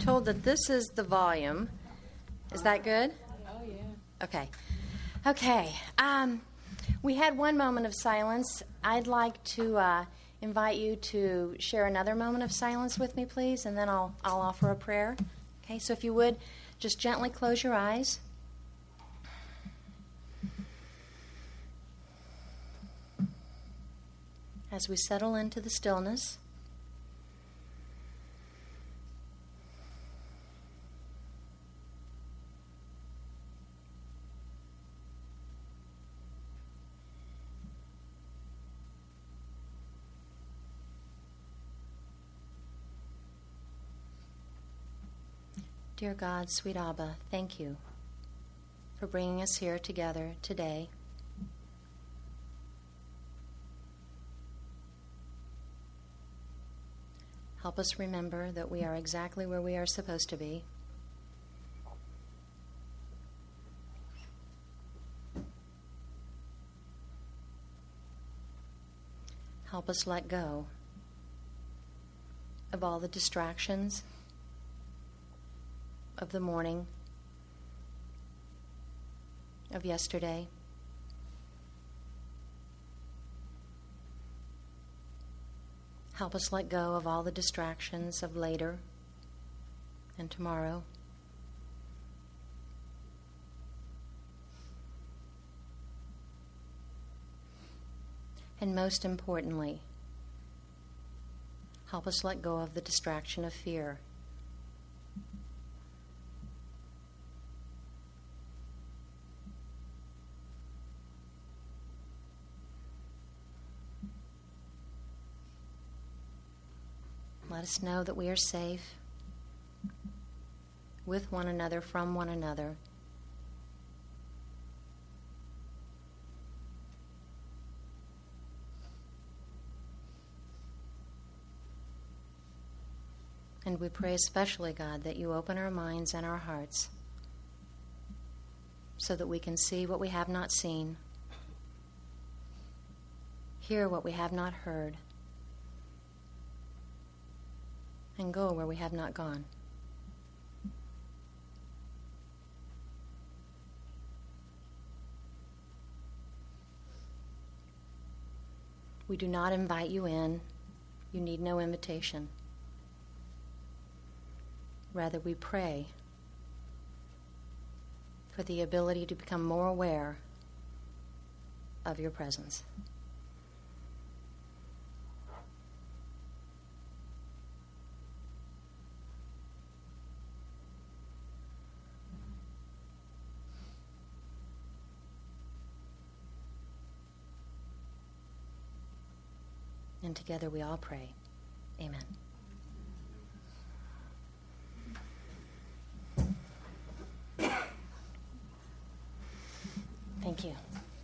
told that this is the volume. Is that good? Oh, yeah. Okay. Okay. We had one moment of silence. I'd like to invite you to share another moment of silence with me, please, and then I'll offer a prayer. Okay, so if you would, just gently close your eyes. As we settle into the stillness, dear God, sweet Abba, thank you for bringing us here together today. Help us remember that we are exactly where we are supposed to be. Help us let go of all the distractions of the morning, of yesterday. Help us let go of all the distractions of later and tomorrow. And most importantly, help us let go of the distraction of fear. Let us know that we are safe with one another, from one another. And we pray especially, God, that you open our minds and our hearts so that we can see what we have not seen, hear what we have not heard, and go where we have not gone. We do not invite you in. You need no invitation. Rather, we pray for the ability to become more aware of your presence. And together we all pray. Amen. Thank you.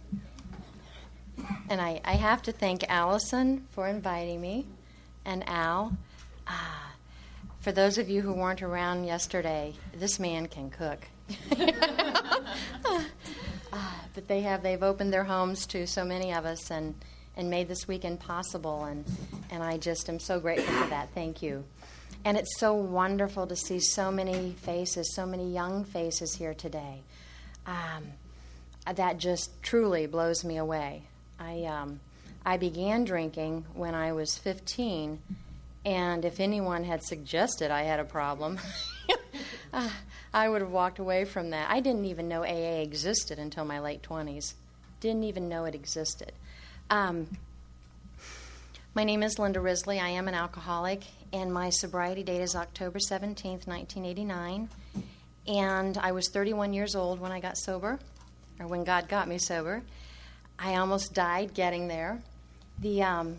And I have to thank Allison for inviting me, and Al. For those of you who weren't around yesterday, this man can cook. But they've opened their homes to so many of us and made this weekend possible, and I just am so grateful for that. Thank you. And it's so wonderful to see so many faces, so many young faces here today. That just truly blows me away. I began drinking when I was 15, and if anyone had suggested I had a problem, I would have walked away from that. I didn't even know AA existed until my late 20s. Didn't even know it existed. My name is Linda Risley. I am an alcoholic, and my sobriety date is October 17th, 1989. And I was 31 years old when I got sober, or when God got me sober. I almost died getting there. The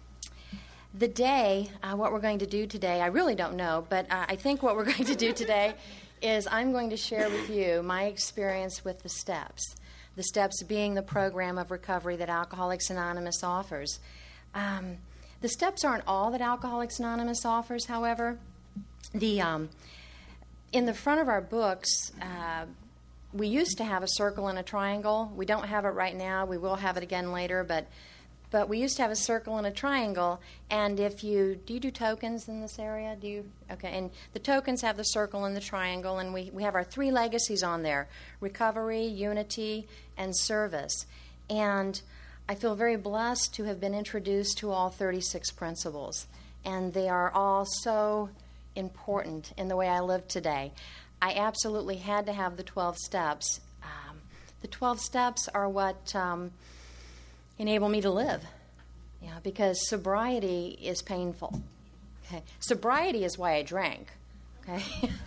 day, what we're going to do today, I really don't know, but I think what we're going to do today is I'm going to share with you my experience with the steps. The steps being the program of recovery that Alcoholics Anonymous offers. The steps aren't all that Alcoholics Anonymous offers, however. In the front of our books, we used to have a circle and a triangle. We don't have it right now. We will have it again later, but But we used to have a circle and a triangle, and do you do tokens in this area? Okay, and the tokens have the circle and the triangle, and we have our 3 legacies on there: recovery, unity, and service. And I feel very blessed to have been introduced to all 36 principles, and they are all so important in the way I live today. I absolutely had to have the 12 steps. The 12 steps are what enable me to live, because sobriety is painful. Okay, sobriety is why I drank. Okay,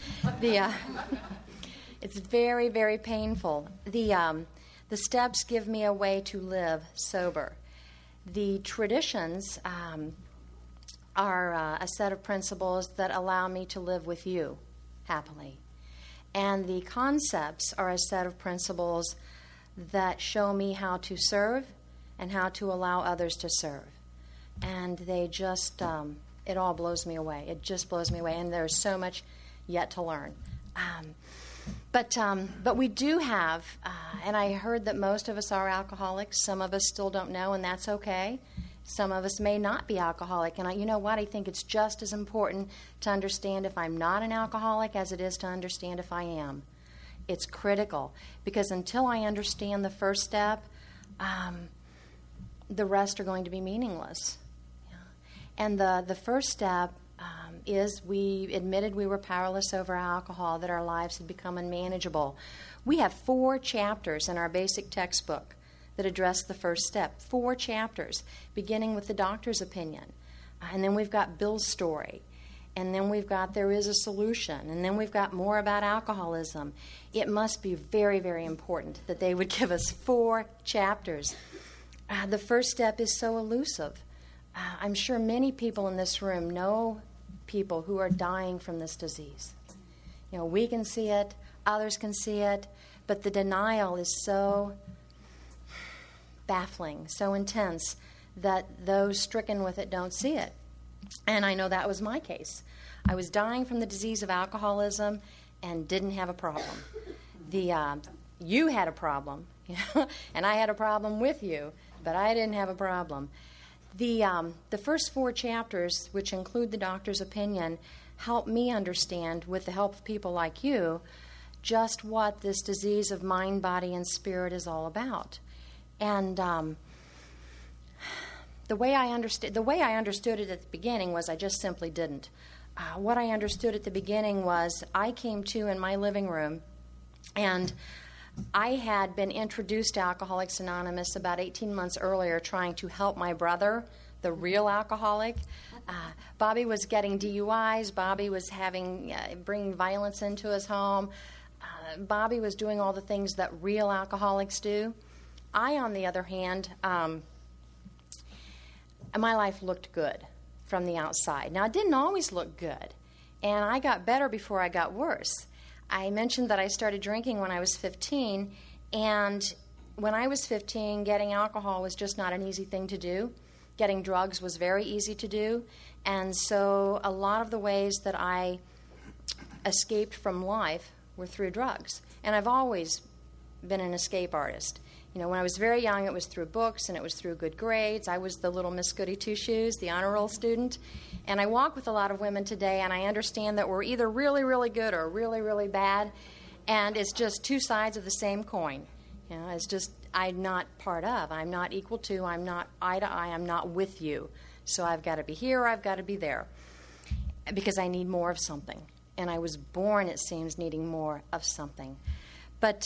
it's very, very painful. The steps give me a way to live sober. The traditions are a set of principles that allow me to live with you happily. And the concepts are a set of principles that show me how to serve and how to allow others to serve. And they just, it all blows me away. It just blows me away. And there's so much yet to learn. But we do have, and I heard that most of us are alcoholics. Some of us still don't know, and that's okay. Some of us may not be alcoholic. And you know what? I think it's just as important to understand if I'm not an alcoholic as it is to understand if I am. It's critical, because until I understand the first step, the rest are going to be meaningless. And the first step is we admitted we were powerless over alcohol, that our lives had become unmanageable. We have 4 chapters in our basic textbook that address the first step. 4 chapters, beginning with the doctor's opinion. And then we've got Bill's story. And then we've got there is a solution. And then we've got more about alcoholism. It must be very, very important that they would give us 4 chapters. The first step is so elusive. I'm sure many people in this room know people who are dying from this disease. We can see it, others can see it, but the denial is so baffling, so intense, that those stricken with it don't see it. And I know that was my case. I was dying from the disease of alcoholism and didn't have a problem. You had a problem, and I had a problem with you, but I didn't have a problem. The first 4 chapters, which include the doctor's opinion, help me understand, with the help of people like you, just what this disease of mind, body, and spirit is all about. And the way I understood it at the beginning was I just simply didn't. What I understood at the beginning was I came to in my living room, and I had been introduced to Alcoholics Anonymous about 18 months earlier, trying to help my brother, the real alcoholic. Bobby was getting DUIs. Bobby was bringing violence into his home. Bobby was doing all the things that real alcoholics do. I, on the other hand, my life looked good from the outside. Now, it didn't always look good, and I got better before I got worse. I mentioned that I started drinking when I was 15, and when I was 15, getting alcohol was just not an easy thing to do. Getting drugs was very easy to do, and so a lot of the ways that I escaped from life were through drugs. And I've always been an escape artist. When I was very young, it was through books and it was through good grades. I was the little Miss Goody Two-Shoes, the honor roll student. And I walk with a lot of women today, and I understand that we're either really, really good or really, really bad. And it's just 2 sides of the same coin. It's just I'm not part of. I'm not equal to. I'm not eye to eye. I'm not with you. So I've got to be here or I've got to be there, because I need more of something. And I was born, it seems, needing more of something. But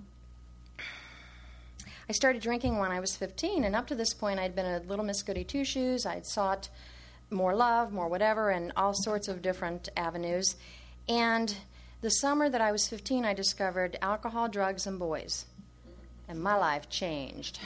I started drinking when I was 15, and up to this point, I'd been a little Miss Goody Two-Shoes. I'd sought more love, more whatever, and all sorts of different avenues. And the summer that I was 15, I discovered alcohol, drugs, and boys. And my life changed.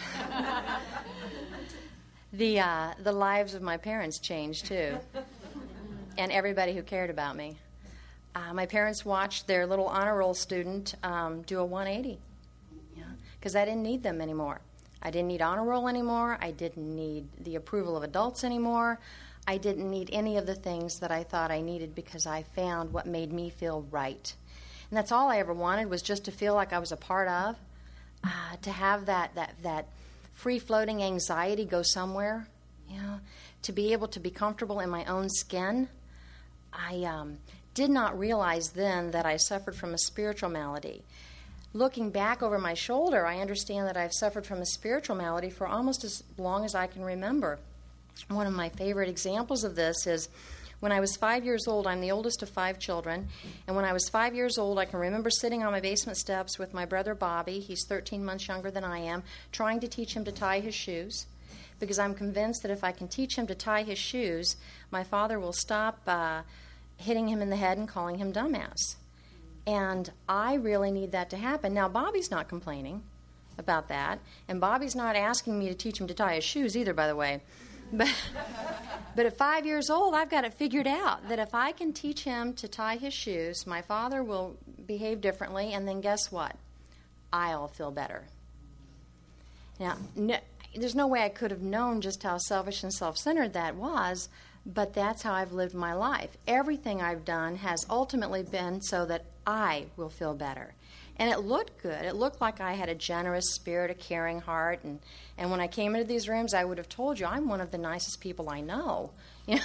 The lives of my parents changed, too, and everybody who cared about me. My parents watched their little honor roll student do a 180. Because I didn't need them anymore. I didn't need honor roll anymore. I didn't need the approval of adults anymore. I didn't need any of the things that I thought I needed, because I found what made me feel right. And that's all I ever wanted, was just to feel like I was a part of, to have that free-floating anxiety go somewhere, to be able to be comfortable in my own skin. I did not realize then that I suffered from a spiritual malady. Looking back over my shoulder, I understand that I've suffered from a spiritual malady for almost as long as I can remember. One of my favorite examples of this is when I was 5 years old. I'm the oldest of 5 children, and when I was 5 years old, I can remember sitting on my basement steps with my brother Bobby. He's 13 months younger than I am, trying to teach him to tie his shoes, because I'm convinced that if I can teach him to tie his shoes, my father will stop hitting him in the head and calling him dumbass. And I really need that to happen. Now, Bobby's not complaining about that, and Bobby's not asking me to teach him to tie his shoes either, by the way. But at 5 years old, I've got it figured out that if I can teach him to tie his shoes, my father will behave differently, and then guess what? I'll feel better. Now, there's no way I could have known just how selfish and self-centered that was, but that's how I've lived my life. Everything I've done has ultimately been so that I will feel better. And it looked good. It looked like I had a generous spirit, a caring heart. And when I came into these rooms, I would have told you, I'm one of the nicest people I know. Yeah.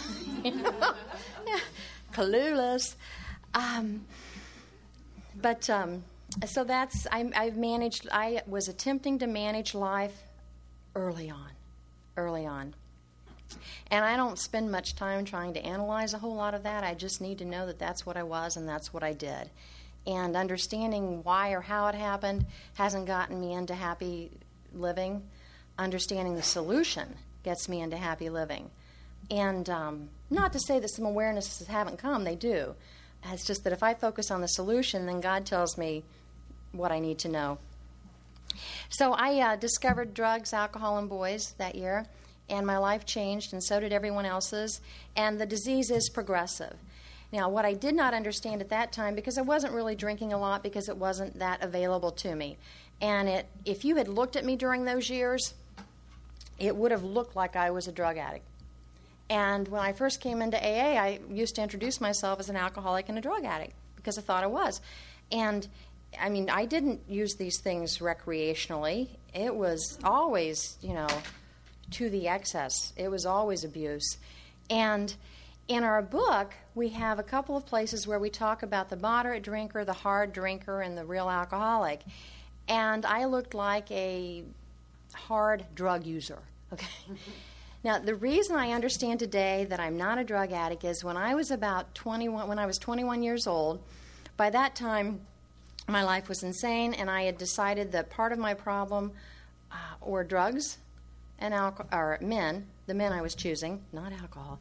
Clueless. So that's, I was attempting to manage life early on. And I don't spend much time trying to analyze a whole lot of that. I just need to know that that's what I was and that's what I did. And understanding why or how it happened hasn't gotten me into happy living. Understanding the solution gets me into happy living. And not to say that some awarenesses haven't come, they do. It's just that if I focus on the solution, then God tells me what I need to know. So I discovered drugs, alcohol, and boys that year, and my life changed, and so did everyone else's. And the disease is progressive. Now, what I did not understand at that time, because I wasn't really drinking a lot because it wasn't that available to me. And if you had looked at me during those years, it would have looked like I was a drug addict. And when I first came into AA, I used to introduce myself as an alcoholic and a drug addict because I thought I was. And, I mean, I didn't use these things recreationally. It was always, to the excess. It was always abuse. And in our book, we have a couple of places where we talk about the moderate drinker, the hard drinker, and the real alcoholic. And I looked like a hard drug user. Okay. Now, the reason I understand today that I'm not a drug addict is when I was about 21, when I was 21 years old, by that time, my life was insane, and I had decided that part of my problem were drugs and men, the men I was choosing, not alcohol.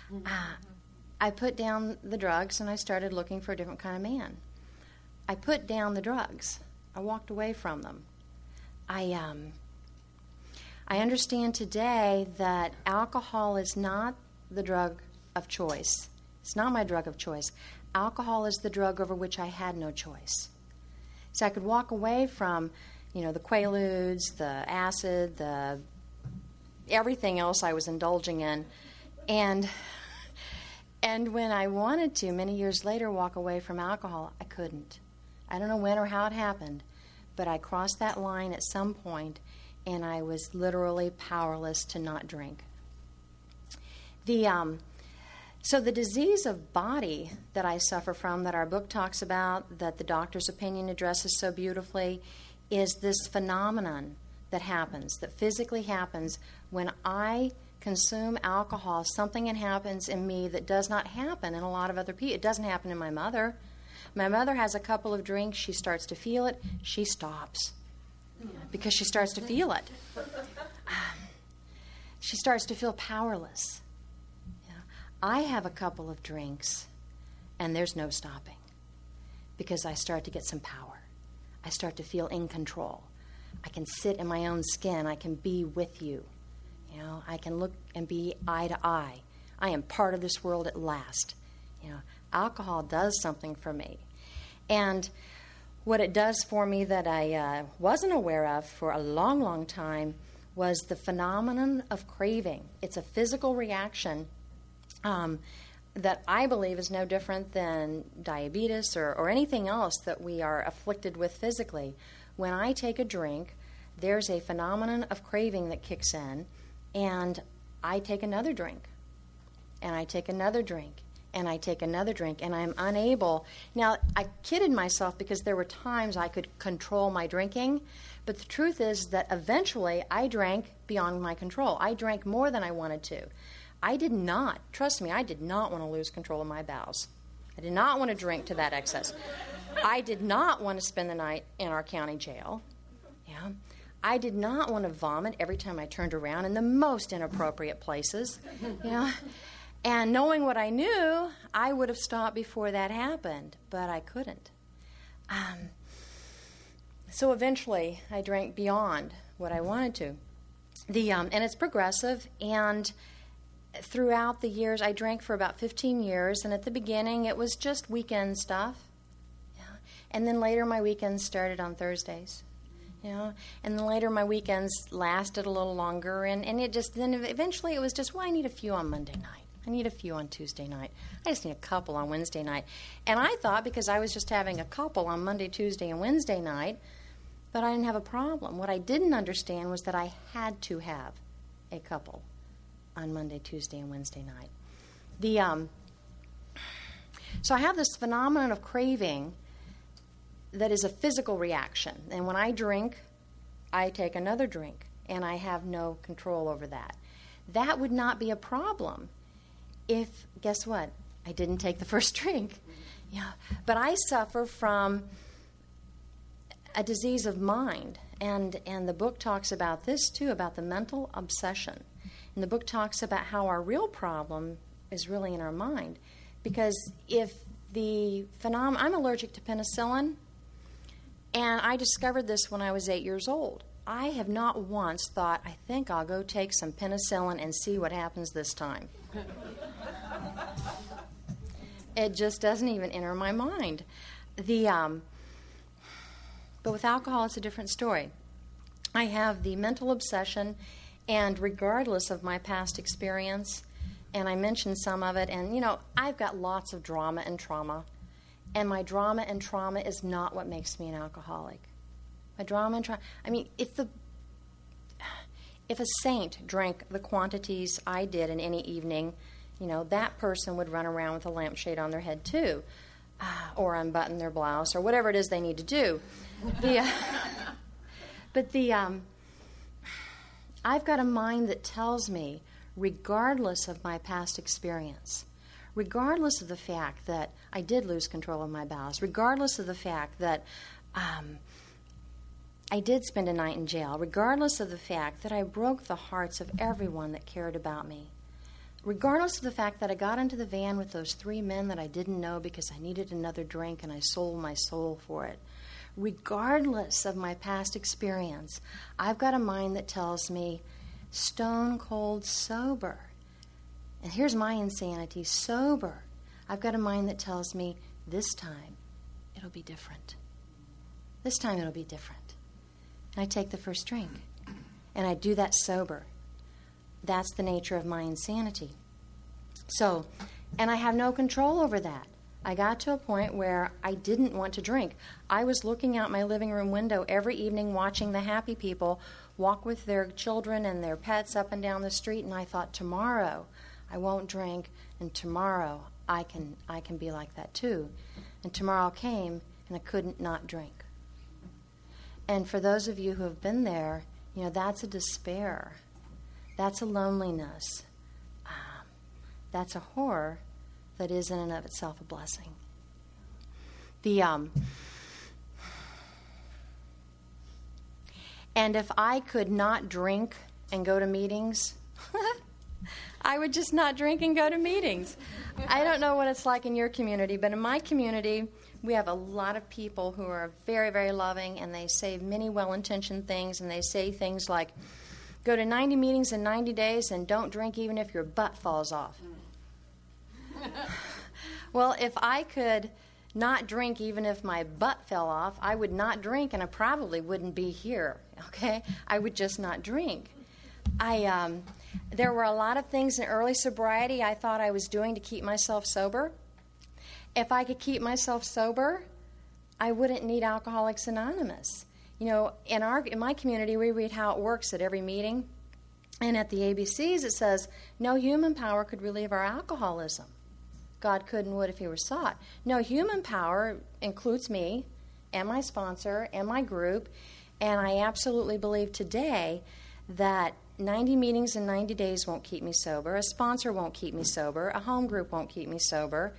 I put down the drugs, and I started looking for a different kind of man. I put down the drugs. I walked away from them. I understand today that alcohol is not the drug of choice. It's not my drug of choice. Alcohol is the drug over which I had no choice. So I could walk away from, the Quaaludes, the acid, the everything else I was indulging in, and when I wanted to, many years later, walk away from alcohol, I couldn't. I don't know when or how it happened, but I crossed that line at some point, and I was literally powerless to not drink. So the disease of body that I suffer from, that our book talks about, that the doctor's opinion addresses so beautifully, is this phenomenon that happens, that physically happens when I consume alcohol. Something happens in me that does not happen in a lot of other people. It doesn't happen in my mother. My mother has a couple of drinks, she starts to feel it, she stops because she starts to feel it. She starts to feel powerless. I have a couple of drinks, and there's no stopping because I start to get some power. I start to feel in control. I can sit in my own skin. I can be with you. I can look and be eye to eye. I am part of this world at last. Alcohol does something for me. And what it does for me that I wasn't aware of for a long, long time was the phenomenon of craving. It's a physical reaction that I believe is no different than diabetes or anything else that we are afflicted with physically. When I take a drink, there's a phenomenon of craving that kicks in, and I take another drink, and I take another drink, and I take another drink, and I'm unable. Now, I kidded myself because there were times I could control my drinking, but the truth is that eventually I drank beyond my control. I drank more than I wanted to. I did not, trust me, I did not want to lose control of my bowels. I did not want to drink to that excess. I did not want to spend the night in our county jail. Yeah. I did not want to vomit every time I turned around in the most inappropriate places. Yeah. And knowing what I knew, I would have stopped before that happened, but I couldn't. So eventually, I drank beyond what I wanted to. And it's progressive, and throughout the years, I drank for about 15 years, and at the beginning, it was just weekend stuff. Yeah. And then later, my weekends started on Thursdays. Yeah. And then later, my weekends lasted a little longer, and it just, then eventually, it was just, well, I need a few on Monday night. I need a few on Tuesday night. I just need a couple on Wednesday night. And I thought because I was just having a couple on Monday, Tuesday, and Wednesday night, that I didn't have a problem. What I didn't understand was that I had to have a couple on Monday, Tuesday, and Wednesday night. So I have this phenomenon of craving that is a physical reaction. And when I drink, I take another drink, and I have no control over that. That would not be a problem if, guess what, I didn't take the first drink. Yeah, but I suffer from a disease of mind, and the book talks about this too, about the mental obsession. And the book talks about how our real problem is really in our mind, because if I'm allergic to penicillin, and I discovered this when I was 8 years old. I have not once thought, I think I'll go take some penicillin and see what happens this time. It just doesn't even enter my mind. But with alcohol, it's a different story. I have the mental obsession, and regardless of my past experience, and I mentioned some of it, and, I've got lots of drama and trauma, and my drama and trauma is not what makes me an alcoholic. My drama and trauma, if a saint drank the quantities I did in any evening, that person would run around with a lampshade on their head too, or unbutton their blouse, or whatever it is they need to do. I've got a mind that tells me, regardless of my past experience, regardless of the fact that I did lose control of my bowels, regardless of the fact that I did spend a night in jail, regardless of the fact that I broke the hearts of everyone that cared about me, regardless of the fact that I got into the van with those 3 men that I didn't know because I needed another drink and I sold my soul for it, regardless of my past experience, I've got a mind that tells me stone cold sober. And here's my insanity, sober. I've got a mind that tells me this time it'll be different. This time it'll be different. And I take the first drink. And I do that sober. That's the nature of my insanity. So, and I have no control over that. I got to a point where I didn't want to drink. I was looking out my living room window every evening watching the happy people walk with their children and their pets up and down the street, and I thought, tomorrow I won't drink, and tomorrow I can be like that too. And tomorrow came, and I couldn't not drink. And for those of you who have been there, that's a despair. That's a loneliness. That's a horror that is in and of itself a blessing. And if I could not drink and go to meetings, I would just not drink and go to meetings. I don't know what it's like in your community, but in my community, we have a lot of people who are very, very loving, and they say many well-intentioned things, and they say things like, go to 90 meetings in 90 days and don't drink even if your butt falls off. Well, if I could not drink even if my butt fell off, I would not drink, and I probably wouldn't be here, okay? I would just not drink. There were a lot of things in early sobriety I thought I was doing to keep myself sober. If I could keep myself sober, I wouldn't need Alcoholics Anonymous. In my community, we read how it works at every meeting. And at the ABCs, it says, no human power could relieve our alcoholism. God could and would if he were sought. No human power includes me and my sponsor and my group. And I absolutely believe today that 90 meetings in 90 days won't keep me sober. A sponsor won't keep me sober. A home group won't keep me sober.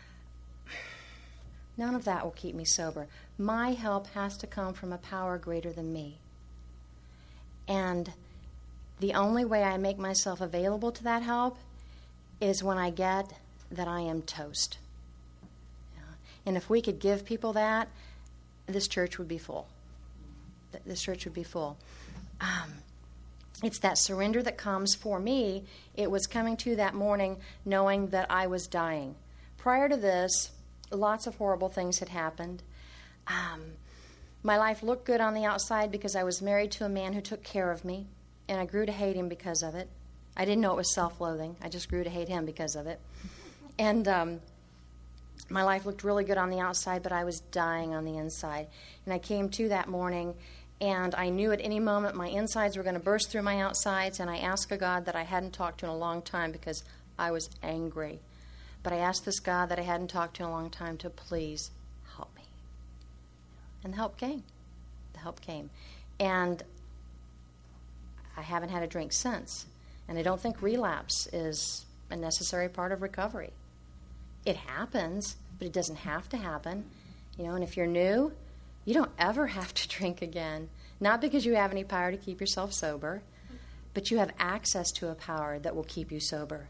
None of that will keep me sober. My help has to come from a power greater than me. And the only way I make myself available to that help is when I get that I am toast. And if we could give people that, this church would be full. This church would be full. It's that surrender that comes for me. It was coming to that morning knowing that I was dying. Prior to this, lots of horrible things had happened. My life looked good on the outside because I was married to a man who took care of me, and I grew to hate him because of it. I didn't know it was self-loathing. I just grew to hate him because of it. And my life looked really good on the outside, but I was dying on the inside. And I came to that morning, and I knew at any moment my insides were going to burst through my outsides, and I asked a God that I hadn't talked to in a long time because I was angry. But I asked this God that I hadn't talked to in a long time to please help me. And the help came. The help came. And I haven't had a drink since. And I don't think relapse is a necessary part of recovery. It happens, but it doesn't have to happen. And if you're new, you don't ever have to drink again. Not because you have any power to keep yourself sober, but you have access to a power that will keep you sober.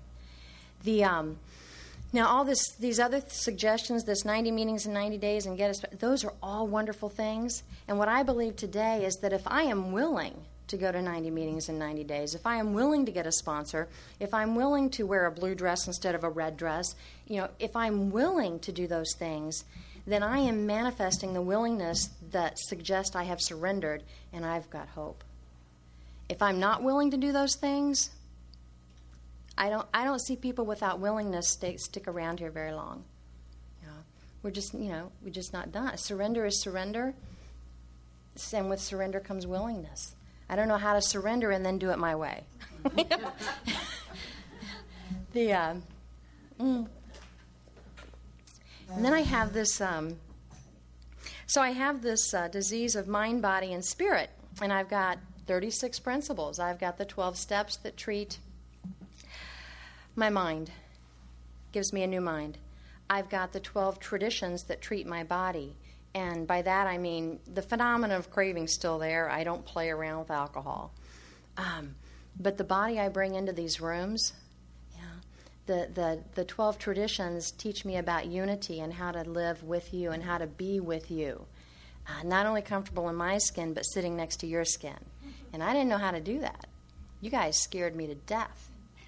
Now, all these other suggestions, this 90 meetings in 90 days and get us, those are all wonderful things. And what I believe today is that if I am willing to go to 90 meetings in 90 days, if I am willing to get a sponsor, if I'm willing to wear a blue dress instead of a red dress, if I'm willing to do those things, then I am manifesting the willingness that suggests I have surrendered and I've got hope. If I'm not willing to do those things, I don't see people without willingness stick around here very long. We're just not done. Surrender is surrender, and with surrender comes willingness. I don't know how to surrender and then do it my way. And then I have this. So I have this disease of mind, body, and spirit, and I've got 36 principles. I've got the 12 steps that treat my mind, gives me a new mind. I've got the 12 traditions that treat my body. And by that I mean the phenomenon of craving's still there. I don't play around with alcohol. But the body I bring into these rooms, the 12 traditions teach me about unity and how to live with you and how to be with you. Not only comfortable in my skin, but sitting next to your skin. And I didn't know how to do that. You guys scared me to death.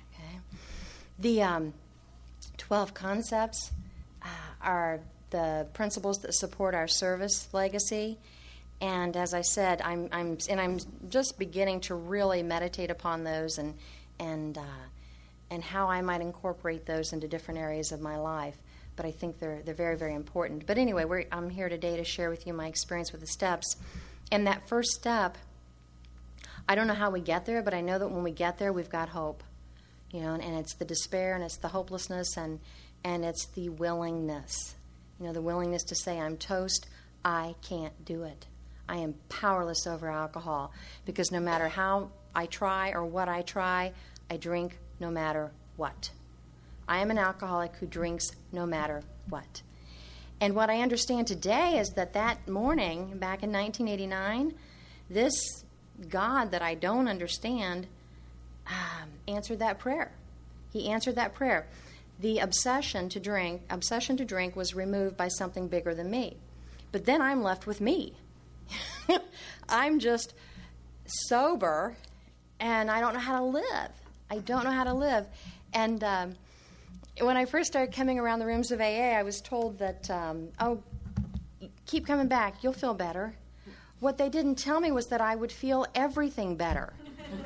The 12 concepts are the principles that support our service legacy. And as I said, I'm just beginning to really meditate upon those and how I might incorporate those into different areas of my life. But I think they're very, very important. But anyway, I'm here today to share with you my experience with the steps. And that first step, I don't know how we get there, but I know that when we get there, we've got hope. And it's the despair and it's the hopelessness and it's the willingness. The willingness to say, I'm toast, I can't do it. I am powerless over alcohol because no matter how I try or what I try, I drink no matter what. I am an alcoholic who drinks no matter what. And what I understand today is that morning, back in 1989, this God that I don't understand answered that prayer. He answered that prayer. The obsession to drink was removed by something bigger than me. But then I'm left with me. I'm just sober, and I don't know how to live. I don't know how to live. And when I first started coming around the rooms of AA, I was told that, keep coming back, you'll feel better. What they didn't tell me was that I would feel everything better.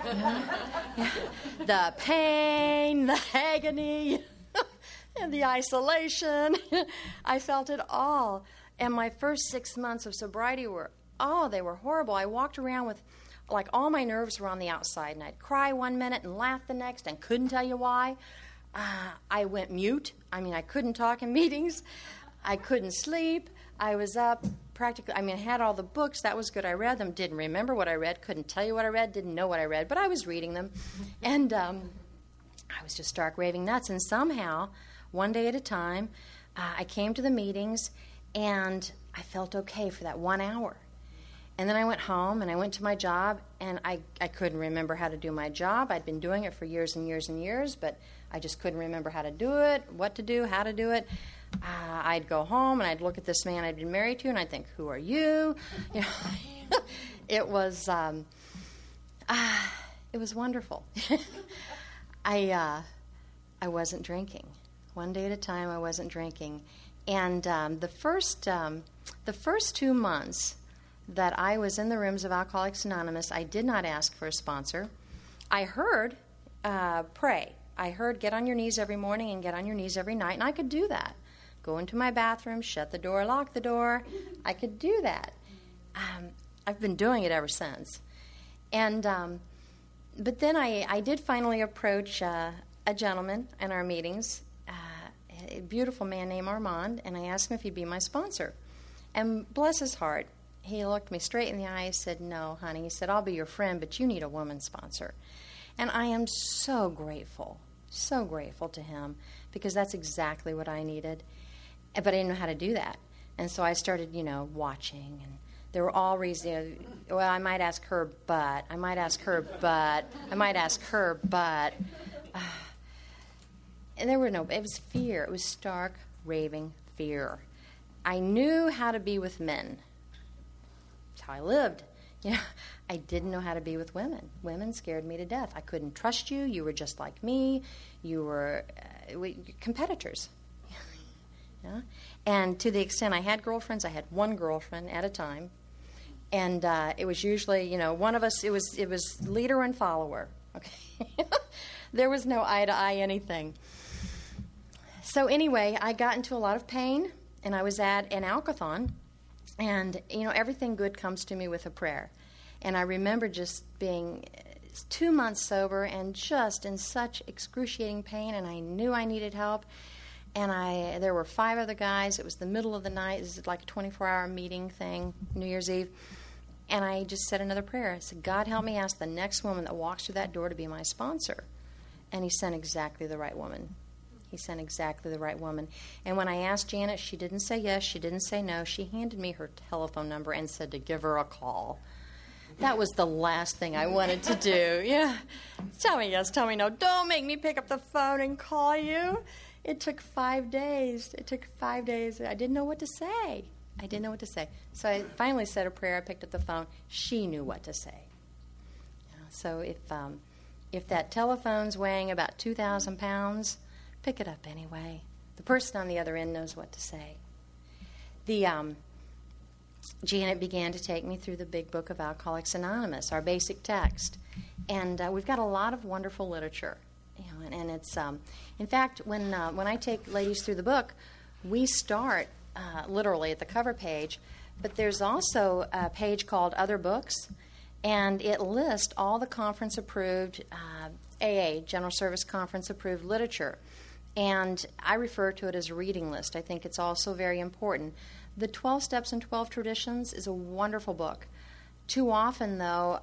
The pain, the agony, and the isolation. I felt it all. And my first 6 months of sobriety were they were horrible. I walked around with, like, all my nerves were on the outside, and I'd cry one minute and laugh the next and couldn't tell you why. I went mute. I mean, I couldn't talk in meetings. I couldn't sleep. I was up practically, I had all the books. That was good. I read them. Didn't remember what I read. Couldn't tell you what I read. Didn't know what I read. But I was reading them. And I was just stark raving nuts. And somehow, one day at a time, I came to the meetings, and I felt okay for that 1 hour. And then I went home, and I went to my job, and I couldn't remember how to do my job. I'd been doing it for years and years and years, but I just couldn't remember how to do it, what to do, how to do it. I'd go home, and I'd look at this man I'd been married to, and I'd think, who are you? It was wonderful. I wasn't drinking. One day at a time, I wasn't drinking. And the first 2 months that I was in the rooms of Alcoholics Anonymous, I did not ask for a sponsor. I heard pray. I heard get on your knees every morning and get on your knees every night, and I could do that. Go into my bathroom, shut the door, lock the door. I could do that. I've been doing it ever since. And but then I did finally approach a gentleman in our meetings, a beautiful man named Armand, and I asked him if he'd be my sponsor. And bless his heart, he looked me straight in the eye and said, no, honey. He said, I'll be your friend, but you need a woman sponsor. And I am so grateful to him, because that's exactly what I needed. But I didn't know how to do that. And so I started, watching. And there were all reasons, well, I might ask her, but. And there were it was fear. It was stark, raving fear. I knew how to be with men. That's how I lived. I didn't know how to be with women. Women scared me to death. I couldn't trust you. You were just like me. You were competitors. Yeah? And to the extent I had girlfriends, I had one girlfriend at a time. And it was usually, one of us, it was leader and follower. Okay. There was no eye-to-eye anything. So anyway, I got into a lot of pain, and I was at an Alcathon, and, everything good comes to me with a prayer. And I remember just being 2 months sober and just in such excruciating pain, and I knew I needed help. And there were 5 other guys. It was the middle of the night. This is like a 24-hour meeting thing, New Year's Eve. And I just said another prayer. I said, God, help me ask the next woman that walks through that door to be my sponsor. And he sent exactly the right woman. And when I asked Janet, she didn't say yes, she didn't say no. She handed me her telephone number and said to give her a call. That was the last thing I wanted to do. Yeah. Tell me yes, tell me no. Don't make me pick up the phone and call you. It took 5 days. I didn't know what to say. So I finally said a prayer. I picked up the phone. She knew what to say. So if that telephone's weighing about 2,000 pounds, pick it up anyway. The person on the other end knows what to say. Janet began to take me through the big book of Alcoholics Anonymous, our basic text. And we've got a lot of wonderful literature. And it's, in fact, when I take ladies through the book, we start literally at the cover page, but there's also a page called Other Books, and it lists all the conference-approved AA, General Service Conference-approved literature. And I refer to it as a reading list. I think it's also very important. The 12 Steps and 12 Traditions is a wonderful book. Too often, though,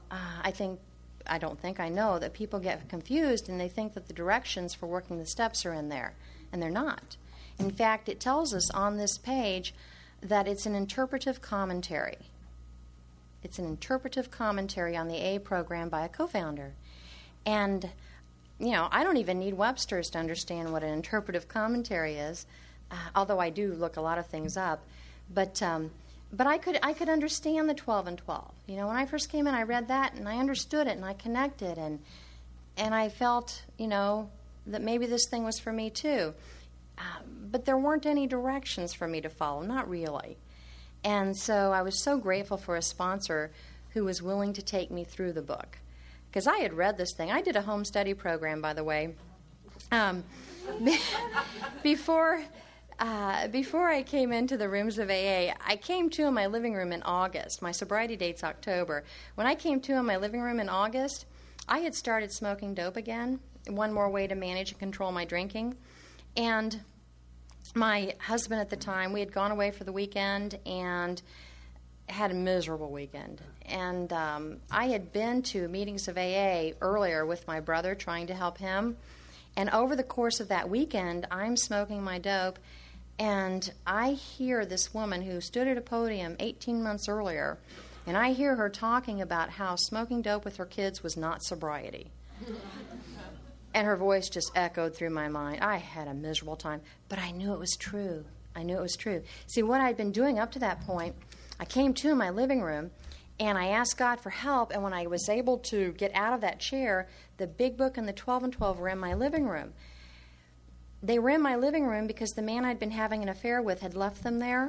I know that people get confused and they think that the directions for working the steps are in there, and they're not. In fact, it tells us on this page that it's an interpretive commentary. It's an interpretive commentary on the AA program by a co-founder. And, I don't even need Webster's to understand what an interpretive commentary is, although I do look a lot of things up. But I could understand the 12 and 12. When I first came in, I read that, and I understood it, and I connected, and I felt, that maybe this thing was for me too. But there weren't any directions for me to follow, not really. And so I was so grateful for a sponsor who was willing to take me through the book. Because I had read this thing. I did a home study program, by the way, before Before I came into the rooms of AA, I came to in my living room in August. My sobriety date's October. When I came to in my living room in August, I had started smoking dope again, one more way to manage and control my drinking. And my husband at the time, we had gone away for the weekend and had a miserable weekend. And I had been to meetings of AA earlier with my brother, trying to help him. And over the course of that weekend, I'm smoking my dope, and I hear this woman who stood at a podium 18 months earlier, and I hear her talking about how smoking dope with her kids was not sobriety. And her voice just echoed through my mind. I had a miserable time, but I knew it was true. I knew it was true. See, what I'd been doing up to that point, I came to in my living room, and I asked God for help, and when I was able to get out of that chair, the Big Book and the 12 and 12 were in my living room. They were in my living room because the man I'd been having an affair with had left them there.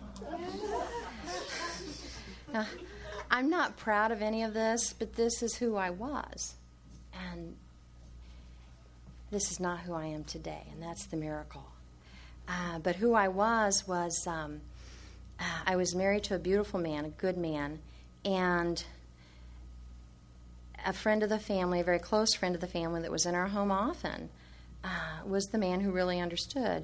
Now, I'm not proud of any of this, but this is who I was. And this is not who I am today, and that's the miracle. But who I was I was married to a beautiful man, a good man, and a friend of the family, a very close friend of the family that was in our home often, was the man who really understood.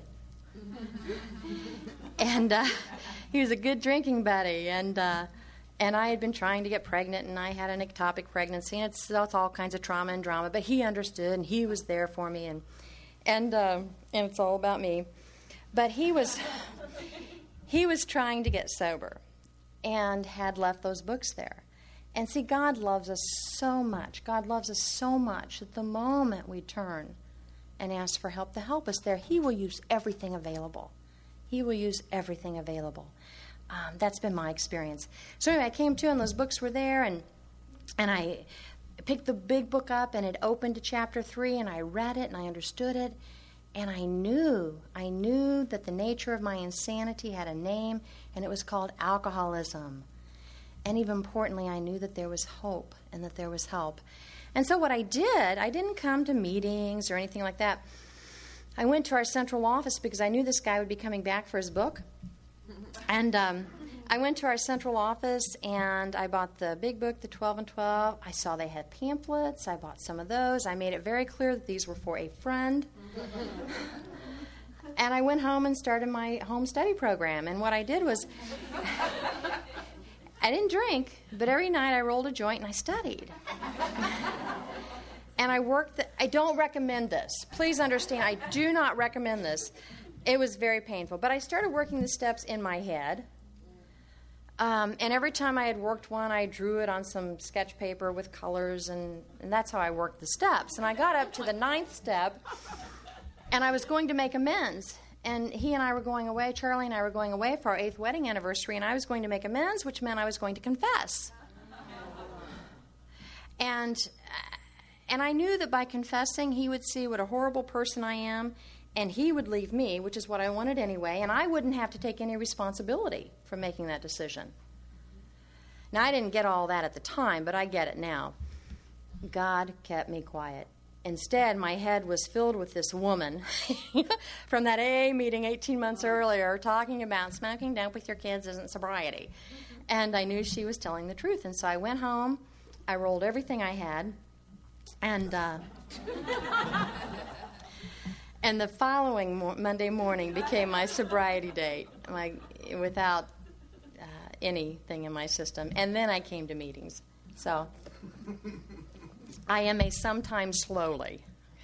And he was a good drinking buddy, and I had been trying to get pregnant, and I had an ectopic pregnancy, and it's all kinds of trauma and drama, but he understood, and he was there for me, and it's all about me. But he was trying to get sober and had left those books there. And see, God loves us so much. God loves us so much that the moment we turn and ask for help, the help is there. He will use everything available. He will use everything available. That's been my experience. So anyway, I came to, and those books were there, and I picked the Big Book up, and it opened to chapter 3, and I read it, and I understood it, and I knew that the nature of my insanity had a name, and it was called alcoholism. And even importantly, I knew that there was hope and that there was help. And so what I did, I didn't come to meetings or anything like that. I went to our central office because I knew this guy would be coming back for his book. And I went to our central office, and I bought the Big Book, the 12 and 12. I saw they had pamphlets. I bought some of those. I made it very clear that these were for a friend. And I went home and started my home study program. And what I did was, I didn't drink, but every night I rolled a joint and I studied. And I worked. I don't recommend this. Please understand, I do not recommend this. It was very painful. But I started working the steps in my head. And every time I had worked one, I drew it on some sketch paper with colors, and that's how I worked the steps. And I got up to the 9th step, and I was going to make amends. And he and I were going away, Charlie and I were going away for our 8th wedding anniversary, and I was going to make amends, which meant I was going to confess. And I knew that by confessing, he would see what a horrible person I am, and he would leave me, which is what I wanted anyway, and I wouldn't have to take any responsibility for making that decision. Now, I didn't get all that at the time, but I get it now. God kept me quiet. Instead, my head was filled with this woman from that AA meeting 18 months earlier talking about smoking dope with your kids isn't sobriety. And I knew she was telling the truth. And so I went home, I rolled everything I had, and the following Monday morning became my sobriety date, without anything in my system. And then I came to meetings. So I am a sometimes slowly.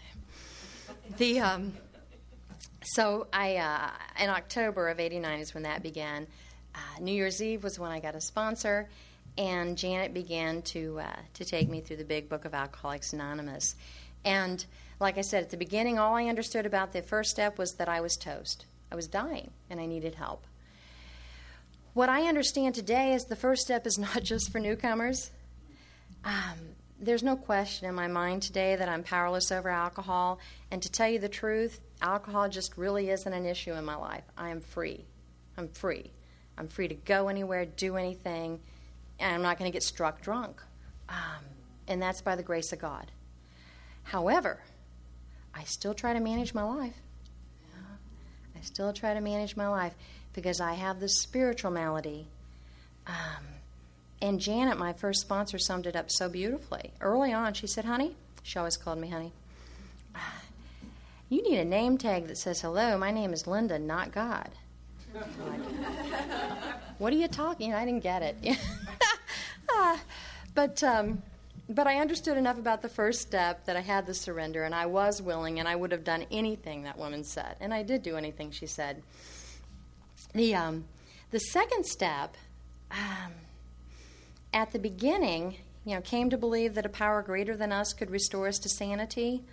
So in October of '89 is when that began. New Year's Eve was when I got a sponsor, and Janet began to take me through the Big Book of Alcoholics Anonymous. And like I said, at the beginning, all I understood about the first step was that I was toast. I was dying, and I needed help. What I understand today is the first step is not just for newcomers. There's no question in my mind today that I'm powerless over alcohol. And to tell you the truth, alcohol just really isn't an issue in my life. I am free. I'm free. I'm free to go anywhere, do anything, and I'm not going to get struck drunk. And that's by the grace of God. However, I still try to manage my life. I still try to manage my life because I have this spiritual malady. And Janet, my first sponsor, summed it up so beautifully. Early on, she said, honey, she always called me honey, you need a name tag that says, hello, my name is Linda, not God. Like, what are you talking? I didn't get it. But I understood enough about the first step that I had the surrender, and I was willing, and I would have done anything that woman said. And I did do anything she said. The second step, at the beginning, came to believe that a power greater than us could restore us to sanity.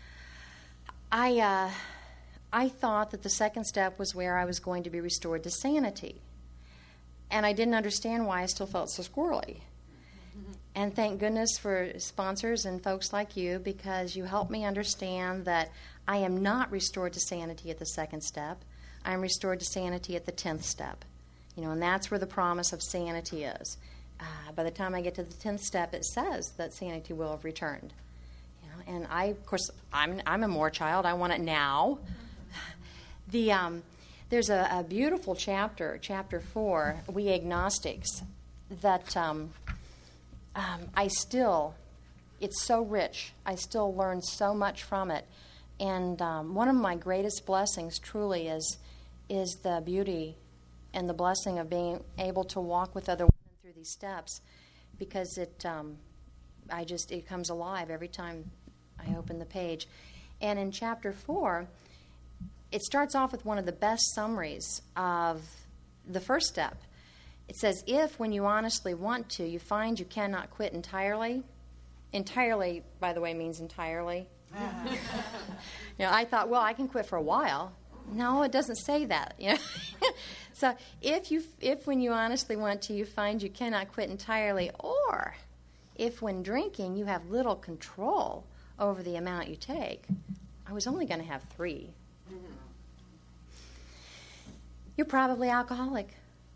I thought that the second step was where I was going to be restored to sanity. And I didn't understand why I still felt so squirrely. And thank goodness for sponsors and folks like you, because you helped me understand that I am not restored to sanity at the second step. I am restored to sanity at the 10th step. And that's where the promise of sanity is. By the time I get to the 10th step, it says that sanity will have returned. And I'm a more child. I want it now. There's a beautiful chapter 4, We Agnostics, that it's so rich. I still learn so much from it. And one of my greatest blessings truly is the beauty and the blessing of being able to walk with other women through these steps, because it comes alive every time I open the page. And in chapter 4, it starts off with one of the best summaries of the first step. It says, if, when you honestly want to, you find you cannot quit entirely. Entirely, by the way, means entirely. I thought, well, I can quit for a while. No, it doesn't say that. So if when you honestly want to, you find you cannot quit entirely, or if when drinking you have little control over the amount you take, I was only going to have 3. You're probably alcoholic.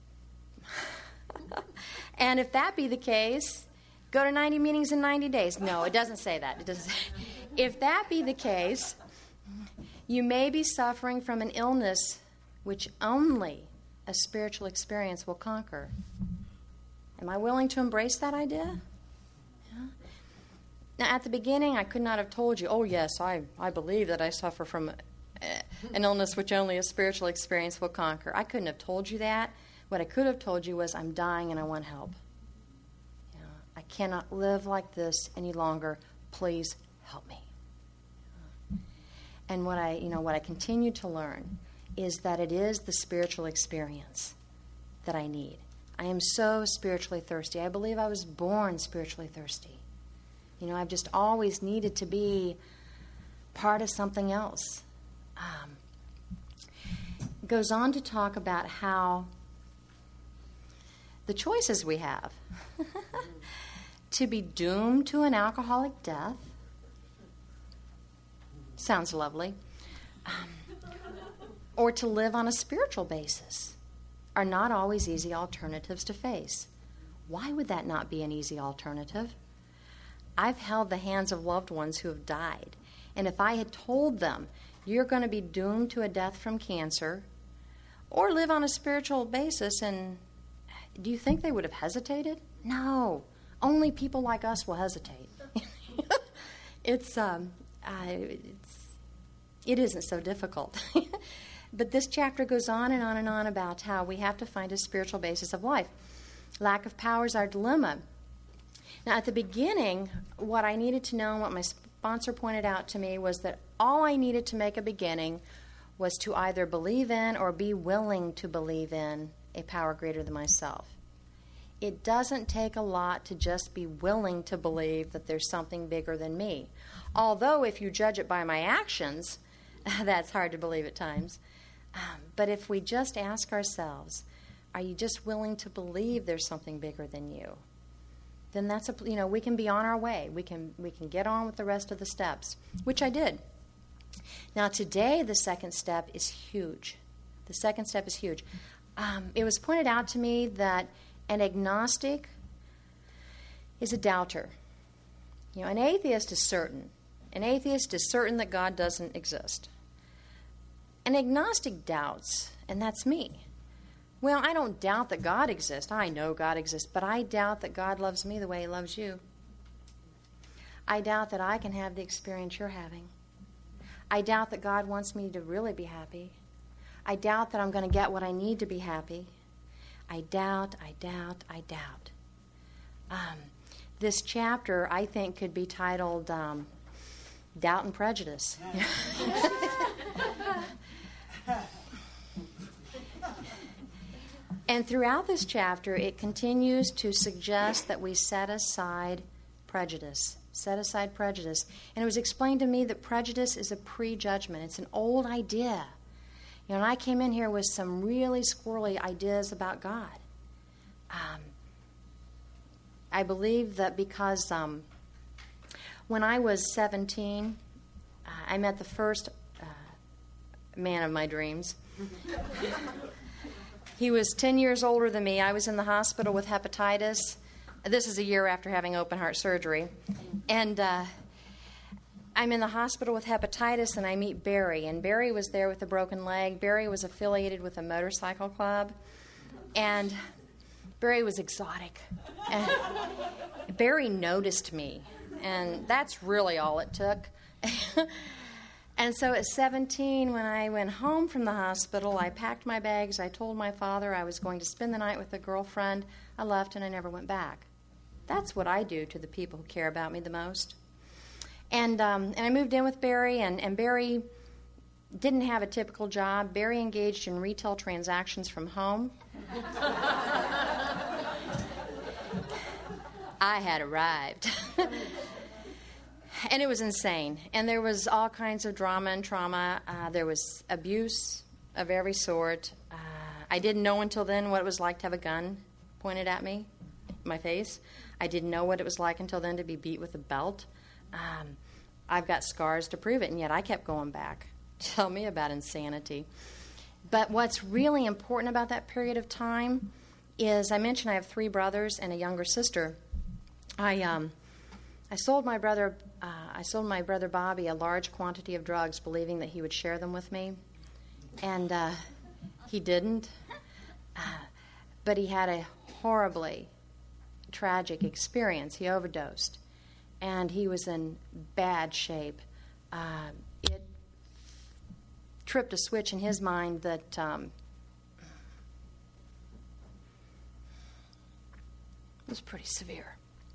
And if that be the case, go to 90 meetings in 90 days. No, it doesn't say that. It doesn't say. If that be the case, you may be suffering from an illness which only a spiritual experience will conquer. Am I willing to embrace that idea? Yeah. Now, at the beginning, I could not have told you, oh, yes, I believe that I suffer from an illness which only a spiritual experience will conquer. I couldn't have told you that. What I could have told you was, I'm dying and I want help. I cannot live like this any longer. Please help me. And what I continue to learn is that it is the spiritual experience that I need. I am so spiritually thirsty. I believe I was born spiritually thirsty. I've just always needed to be part of something else. Goes on to talk about how the choices we have to be doomed to an alcoholic death sounds lovely, or to live on a spiritual basis are not always easy alternatives to face. Why would that not be an easy alternative? I've held the hands of loved ones who have died, and if I had told them, you're going to be doomed to a death from cancer, or live on a spiritual basis, and do you think they would have hesitated? No. Only people like us will hesitate. It isn't so difficult. But this chapter goes on and on and on about how we have to find a spiritual basis of life. Lack of power is our dilemma. Now, at the beginning, what I needed to know and what my sponsor pointed out to me was that all I needed to make a beginning was to either believe in or be willing to believe in a power greater than myself. It doesn't take a lot to just be willing to believe that there's something bigger than me. Although if you judge it by my actions, that's hard to believe at times. But if we just ask ourselves, are you just willing to believe there's something bigger than you? Then we can be on our way. We can get on with the rest of the steps, which I did. Now today, the second step is huge. The second step is huge. It was pointed out to me that an agnostic is a doubter. An atheist is certain. An atheist is certain that God doesn't exist. An agnostic doubts, and that's me. Well, I don't doubt that God exists. I know God exists, but I doubt that God loves me the way He loves you. I doubt that I can have the experience you're having. I doubt that God wants me to really be happy. I doubt that I'm going to get what I need to be happy. I doubt. This chapter, I think, could be titled Doubt and Prejudice. And throughout this chapter, it continues to suggest that we set aside prejudice. Set aside prejudice. And it was explained to me that prejudice is a prejudgment. It's an old idea. You know, and I came in here with some really squirrely ideas about God. I believe that because when I was 17, I met the first man of my dreams. He was 10 years older than me. I was in the hospital with hepatitis. This is a year after having open heart surgery. And I'm in the hospital with hepatitis, and I meet Barry. And Barry was there with a broken leg. Barry was affiliated with a motorcycle club. And Barry was exotic. And Barry noticed me. And that's really all it took. And so at 17, when I went home from the hospital, I packed my bags. I told my father I was going to spend the night with a girlfriend. I left, and I never went back. That's what I do to the people who care about me the most. And I moved in with Barry, and Barry didn't have a typical job. Barry engaged in retail transactions from home. I had arrived. And it was insane. And there was all kinds of drama and trauma. There was abuse of every sort. I didn't know until then what it was like to have a gun pointed at me, my face. I didn't know what it was like until then to be beat with a belt. I've got scars to prove it, and yet I kept going back. Tell me about insanity. But what's really important about that period of time is, I mentioned I have 3 brothers and a younger sister. I sold my brother Bobby a large quantity of drugs, believing that he would share them with me, and he didn't. But he had a horribly tragic experience. He overdosed, and he was in bad shape. It tripped a switch in his mind that was pretty severe.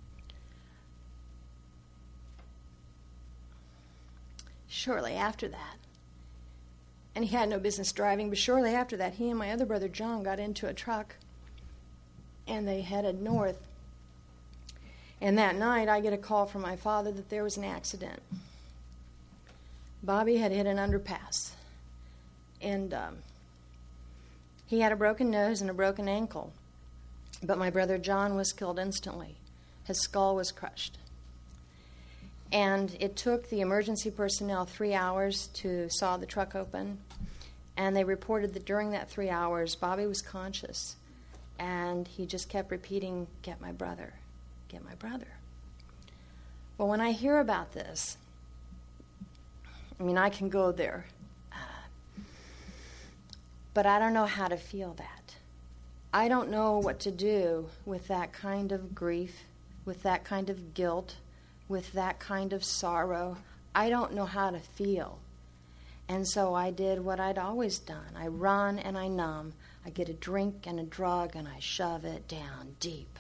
Shortly after that, and he had no business driving, but shortly after that, he and my other brother John got into a truck, and they headed north. And that night, I get a call from my father that there was an accident. Bobby had hit an underpass, and he had a broken nose and a broken ankle. But my brother John was killed instantly. His skull was crushed. And it took the emergency personnel 3 hours to saw the truck open. And they reported that during that 3 hours, Bobby was conscious. And he just kept repeating, "Get my brother, get my brother." Well, when I hear about this, I mean, I can go there. But I don't know how to feel that. I don't know what to do with that kind of grief, with that kind of guilt, with that kind of sorrow. I don't know how to feel. And so I did what I'd always done. I run and I numb. I get a drink and a drug and I shove it down deep.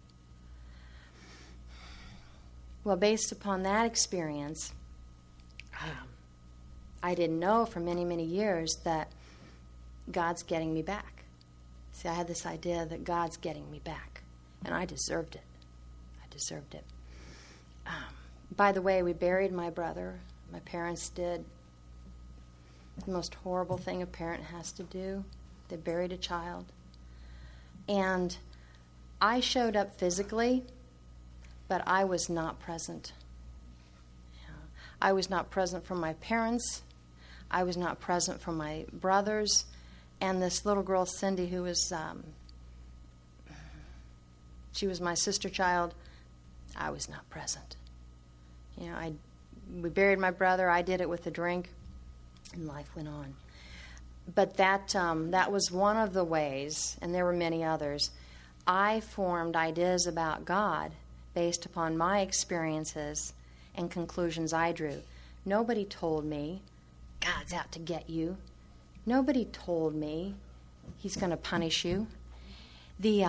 Well, based upon that experience, I didn't know for many, many years that God's getting me back. See, I had this idea that God's getting me back, and I deserved it. I deserved it. By the way, we buried my brother. My parents did the most horrible thing a parent has to do. They buried a child. And I showed up physically, but I was not present. I was not present for my parents. I was not present for my brothers. And this little girl, Cindy, who was, she was my sister child, I was not present. We buried my brother. I did it with a drink, and life went on. But that was one of the ways, and there were many others. I formed ideas about God based upon my experiences and conclusions I drew. Nobody told me God's out to get you. Nobody told me He's going to punish you. The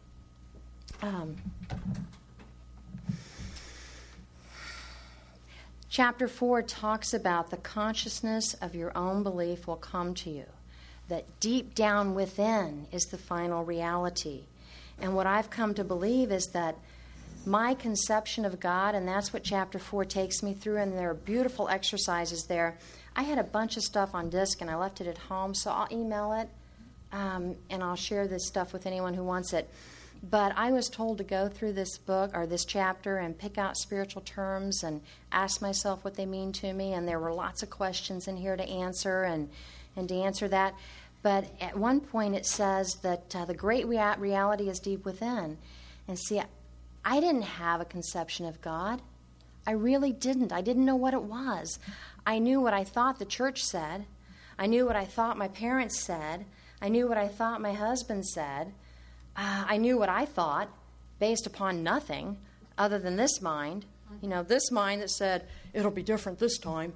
Chapter 4 talks about the consciousness of your own belief will come to you, that deep down within is the final reality. And what I've come to believe is that my conception of God, and that's what Chapter 4 takes me through, and there are beautiful exercises there. I had a bunch of stuff on disc, and I left it at home, so I'll email it, and I'll share this stuff with anyone who wants it. But I was told to go through this book or this chapter and pick out spiritual terms and ask myself what they mean to me. And there were lots of questions in here to answer and to answer that. But at one point it says that the great reality is deep within. And see, I didn't have a conception of God. I really didn't. I didn't know what it was. I knew what I thought the church said. I knew what I thought my parents said. I knew what I thought my husband said. I knew what I thought based upon nothing other than this mind. You know, this mind that said, it'll be different this time.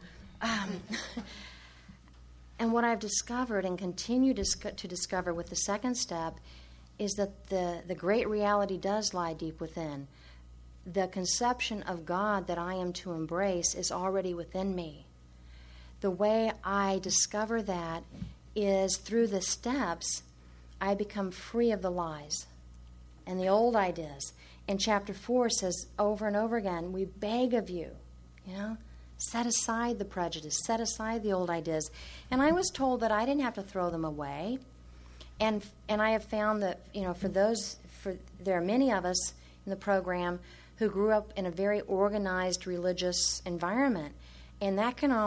And what I've discovered and continue to discover with the second step is that the great reality does lie deep within. The conception of God that I am to embrace is already within me. The way I discover that is through the steps. I become free of the lies and the old ideas. And Chapter 4 says over and over again, we beg of you, set aside the prejudice, set aside the old ideas. And I was told that I didn't have to throw them away. And I have found that, there are many of us in the program who grew up in a very organized religious environment. And that can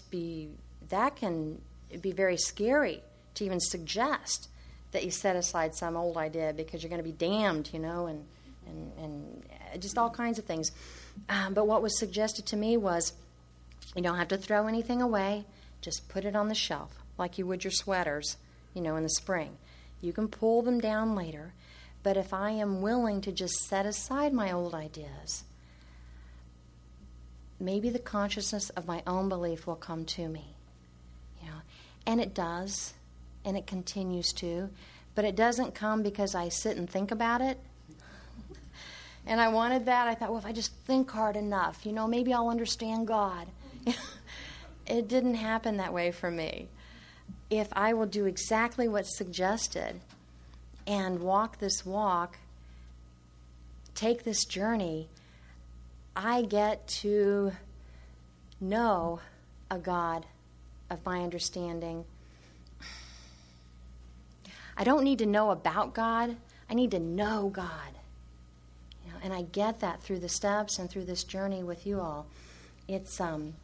be very scary to even suggest that you set aside some old idea because you're going to be damned, and just all kinds of things. But what was suggested to me was you don't have to throw anything away. Just put it on the shelf like you would your sweaters, in the spring. You can pull them down later. But if I am willing to just set aside my old ideas, maybe the consciousness of my own belief will come to me. And it does. And it continues to, but it doesn't come because I sit and think about it. And I wanted that. I thought, well, if I just think hard enough, maybe I'll understand God. It didn't happen that way for me. If I will do exactly what's suggested and walk this walk, take this journey, I get to know a God of my understanding. I don't need to know about God. I need to know God. And I get that through the steps and through this journey with you all. It's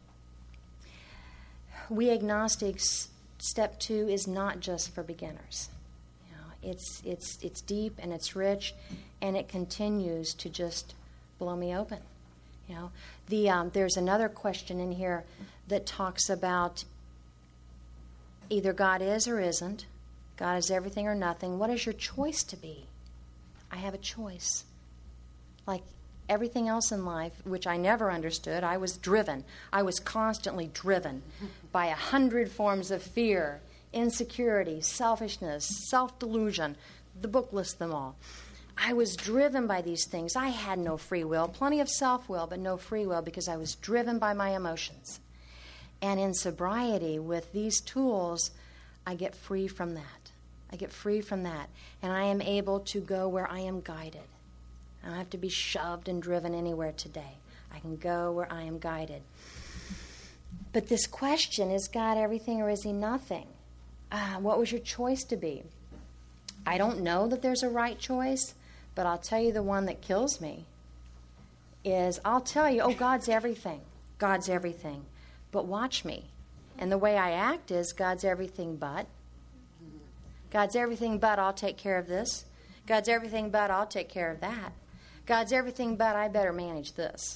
we agnostics, step 2 is not just for beginners. It's deep and it's rich, and it continues to just blow me open. There's another question in here that talks about either God is or isn't. God is everything or nothing. What is your choice to be? I have a choice. Like everything else in life, which I never understood, I was driven. I was constantly driven by 100 forms of fear, insecurity, selfishness, self-delusion. The book lists them all. I was driven by these things. I had no free will, plenty of self-will, but no free will because I was driven by my emotions. And in sobriety, with these tools, I get free from that. I get free from that, and I am able to go where I am guided. I don't have to be shoved and driven anywhere today. I can go where I am guided. But this question, is God everything or is He nothing? What was your choice to be? I don't know that there's a right choice, but I'll tell you the one that kills me is I'll tell you, God's everything. God's everything. But watch me. And the way I act is God's everything but. God's everything but I'll take care of this. God's everything but I'll take care of that. God's everything but I better manage this.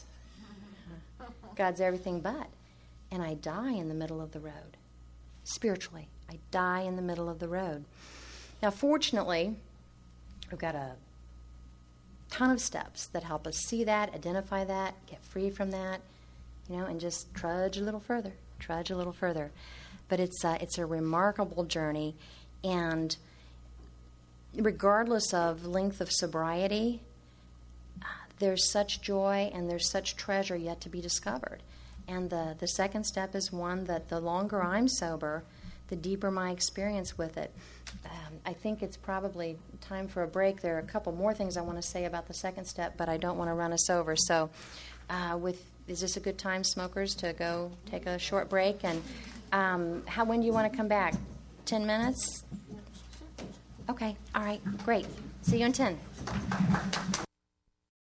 God's everything but. And I die in the middle of the road. Spiritually, I I die in the middle of the road. Now, fortunately, we've got a ton of steps that help us see that, identify that, get free from that, and just trudge a little further. But it's a remarkable journey, and regardless of length of sobriety, there's such joy and there's such treasure yet to be discovered. And the second step is one that the longer I'm sober, the deeper my experience with it. I think it's probably time for a break. There are a couple more things I want to say about the second step, but I don't want to run us over. So is this a good time, smokers, to go take a short break? And when do you want to come back? 10 minutes? Okay, all right, great. See you in 10.